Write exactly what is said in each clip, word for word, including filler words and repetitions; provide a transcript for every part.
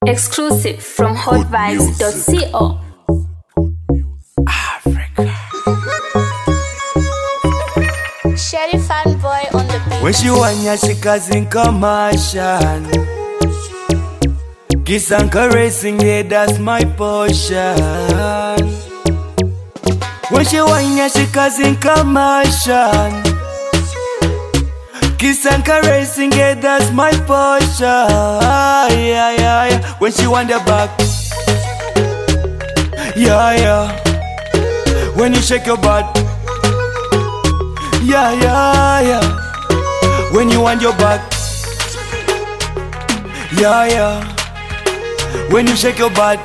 Exclusive from hot vibes dot co. Africa. Sherry Fanboy on the beat. When she wanya she causing commotion. Kiss and caressing, yeah, that's my portion. When she wanya she causing commotion. Kiss and caressing, yeah, that's my portion. Yeah, yeah, yeah. When she want the back, yeah, yeah. When you shake your butt, yeah, yeah, yeah. When you want your back, yeah, yeah. When you shake your butt,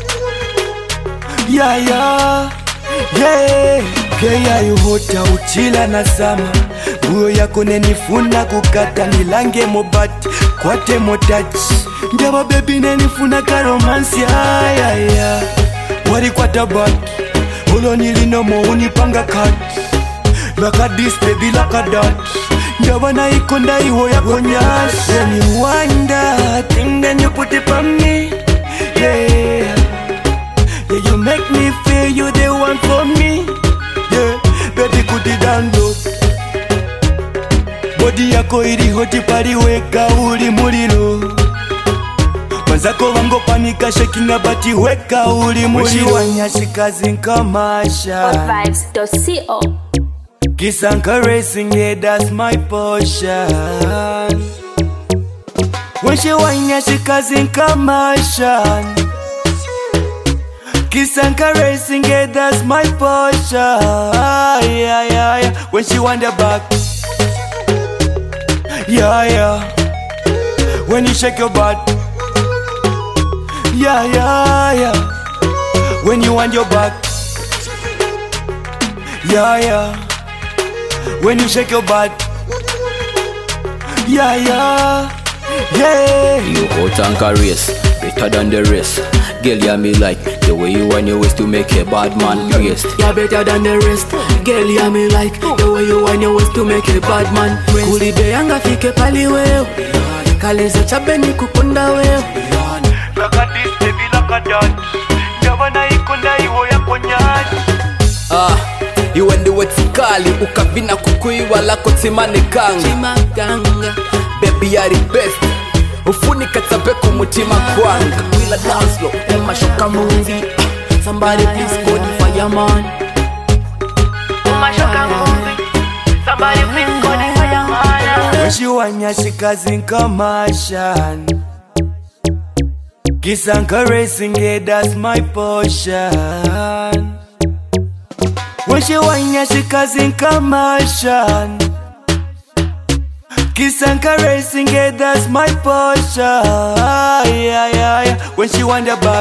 yeah, yeah, yeah. Keya yuhota uchila na sama. Buyo yako nenifuna kukata nilange mobati kwate motachi. Njaba baby nenifuna ka romance ya ya ya. Wari kwata baki Holo nilino mo unipanga kati. Laka this baby laka that. Njaba na ikonda iho ya konyashi. When you wind that thing then you put it on me. Yeah, yeah, you make me feel you the one for me. Yeah, baby put it down low. Body yako iri hoti pari weka uli mulilo. Manzako wango panika shaking abati weka uli mulilo. When she wanya she causing commotion. hot vibes dot co. Kiss and caressing, yeah, that's my portion. When she wanya she causing commotion. Kiss and caressing, yeah, that's my portion. Yeah, yeah, yeah. When she want the back, yeah, yeah. When you shake your butt, yeah, yeah, yeah. When you want your back, yeah, yeah. When you shake your butt, yeah, yeah, yeah. You hot and caress, better than the rest. Girl, yeah, me like the way you want your waist to make a bad man praise. Yeah, better than the rest. Girl, yeah, me like the way you want your waist to make a bad man praise. Kulibe yanga fike pali weo, kaleza chabeni kukunda weo. Laka this baby laka that. Njaba na ikonda iho ya konyashi. Ah, you and the wetikali ukavina kukuiwa lako timane kanga. Chimaganga, Baby, you are the best. Ufunika tabeku mutima kwanga. wila dance low, Emma shoka movie. Somebody please call the fireman. Emma shoka movie. Somebody please call the fireman. When she wanya she causing commotion. Kiss and caressing, yeah, that's my portion. When she wanya she causing commotion. Kiss and caressing, yeah, that's my portion. Yeah, yeah, yeah. When she want the back,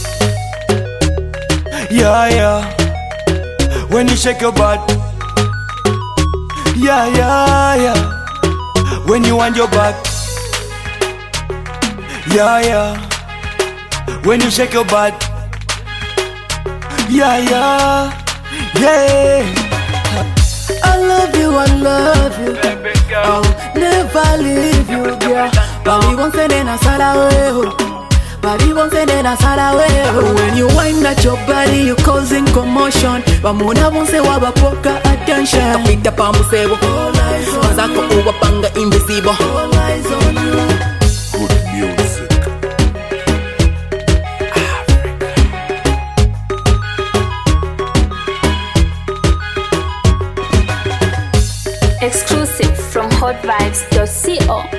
yeah, yeah. When you shake your butt, yeah, yeah, yeah. When you want your back, yeah, yeah. When you shake your butt, yeah, yeah, yeah. I love you, I love you. I'll never leave you, girl. Bali won't send in a away. Bali won't send in a away. When you wind at your body, you're causing commotion. Bamuna won't say wabapoka attention. Kapita pa musebo. Mazako uwapanga invisible. All eyes on you. Good music. Exclusive from hot vibes dot co.